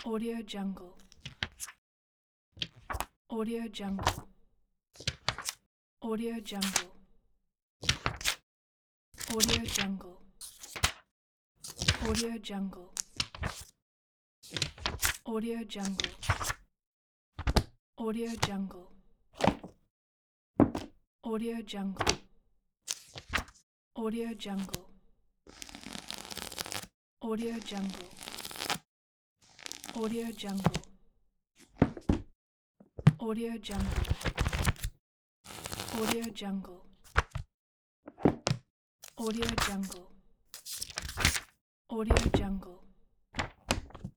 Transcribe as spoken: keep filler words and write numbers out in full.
Audio Jungle. Audio Jungle. Audio Jungle. Audio Jungle. Audio Jungle. Audio Jungle. Audio Jungle. Audio Jungle. Audio Jungle. Audio Jungle. Audio Jungle. Audio Jungle. Audio Jungle. Audio Jungle. Audio Jungle.